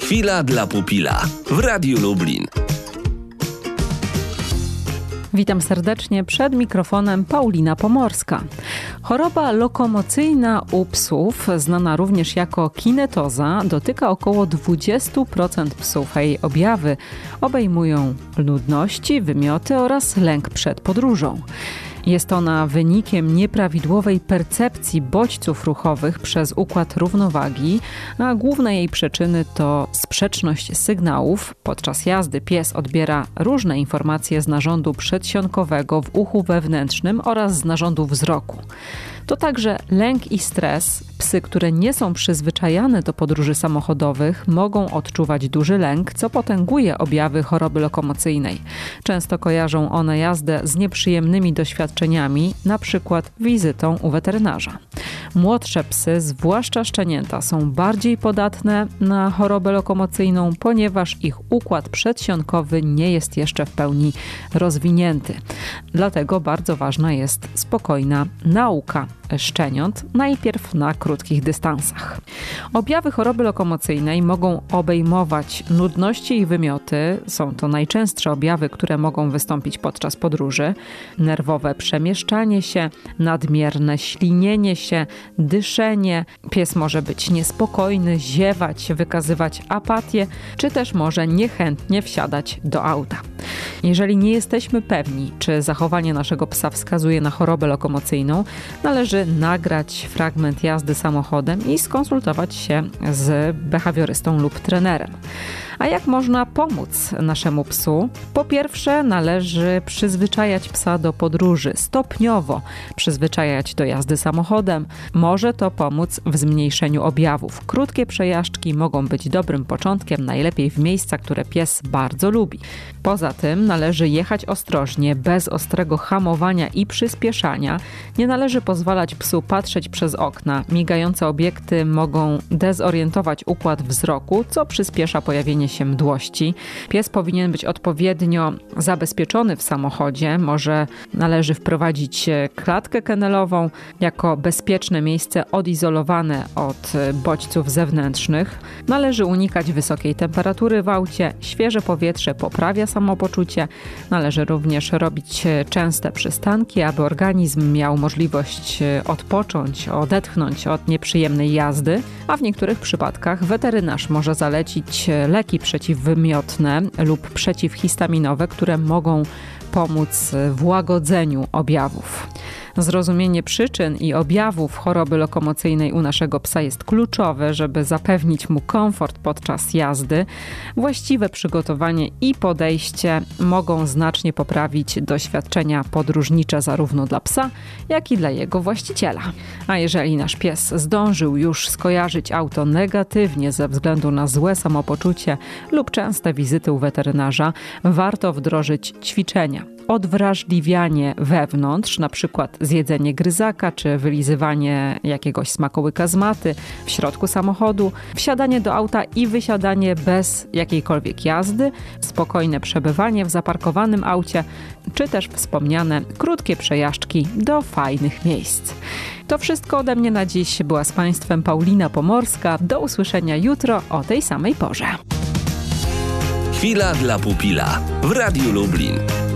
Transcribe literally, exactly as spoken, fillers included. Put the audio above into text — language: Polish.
Chwila dla pupila w Radiu Lublin. Witam serdecznie, przed mikrofonem Paulina Pomorska. Choroba lokomocyjna u psów, znana również jako kinetoza, dotyka około dwadzieścia procent psów, a jej objawy obejmują nudności, wymioty oraz lęk przed podróżą. Jest ona wynikiem nieprawidłowej percepcji bodźców ruchowych przez układ równowagi, a główne jej przyczyny to sprzeczność sygnałów. Podczas jazdy pies odbiera różne informacje z narządu przedsionkowego w uchu wewnętrznym oraz z narządu wzroku. To także lęk i stres. Psy, które nie są przyzwyczajane do podróży samochodowych, mogą odczuwać duży lęk, co potęguje objawy choroby lokomocyjnej. Często kojarzą one jazdę z nieprzyjemnymi doświadczeniami, na przykład wizytą u weterynarza. Młodsze psy, zwłaszcza szczenięta, są bardziej podatne na chorobę lokomocyjną, ponieważ ich układ przedsionkowy nie jest jeszcze w pełni rozwinięty. Dlatego bardzo ważna jest spokojna nauka szczeniąt, najpierw na krótkich dystansach. Objawy choroby lokomocyjnej mogą obejmować nudności i wymioty. Są to najczęstsze objawy, które mogą wystąpić podczas podróży. Nerwowe przemieszczanie się, nadmierne ślinienie się, dyszenie. Pies może być niespokojny, ziewać, wykazywać apatię, czy też może niechętnie wsiadać do auta. Jeżeli nie jesteśmy pewni, czy zachowanie naszego psa wskazuje na chorobę lokomocyjną, należy nagrać fragment jazdy samochodem i skonsultować się z behawiorystą lub trenerem. A jak można pomóc naszemu psu? Po pierwsze, należy przyzwyczajać psa do podróży, stopniowo przyzwyczajać do jazdy samochodem. Może to pomóc w zmniejszeniu objawów. Krótkie przejażdżki mogą być dobrym początkiem, najlepiej w miejscach, które pies bardzo lubi. Poza tym należy jechać ostrożnie, bez ostrego hamowania i przyspieszania. Nie należy pozwalać psu patrzeć przez okna. Migające obiekty mogą dezorientować układ wzroku, co przyspiesza pojawienie się mdłości. Pies powinien być odpowiednio zabezpieczony w samochodzie. Może należy wprowadzić klatkę kennelową jako bezpieczne miejsce odizolowane od bodźców zewnętrznych. Należy unikać wysokiej temperatury w aucie. Świeże powietrze poprawia samopoczucie. Należy również robić częste przystanki, aby organizm miał możliwość odpocząć, odetchnąć od nieprzyjemnej jazdy, a w niektórych przypadkach weterynarz może zalecić leki przeciwwymiotne lub przeciwhistaminowe, które mogą pomóc w łagodzeniu objawów. Zrozumienie przyczyn i objawów choroby lokomocyjnej u naszego psa jest kluczowe, żeby zapewnić mu komfort podczas jazdy. Właściwe przygotowanie i podejście mogą znacznie poprawić doświadczenia podróżnicze zarówno dla psa, jak i dla jego właściciela. A jeżeli nasz pies zdążył już skojarzyć auto negatywnie ze względu na złe samopoczucie lub częste wizyty u weterynarza, warto wdrożyć ćwiczenia. Odwrażliwianie wewnątrz, na przykład zjedzenie gryzaka czy wylizywanie jakiegoś smakołyka z maty w środku samochodu, wsiadanie do auta i wysiadanie bez jakiejkolwiek jazdy, spokojne przebywanie w zaparkowanym aucie, czy też wspomniane krótkie przejażdżki do fajnych miejsc. To wszystko ode mnie na dziś. Była z Państwem Paulina Pomorska. Do usłyszenia jutro o tej samej porze. Chwila dla pupila w Radiu Lublin.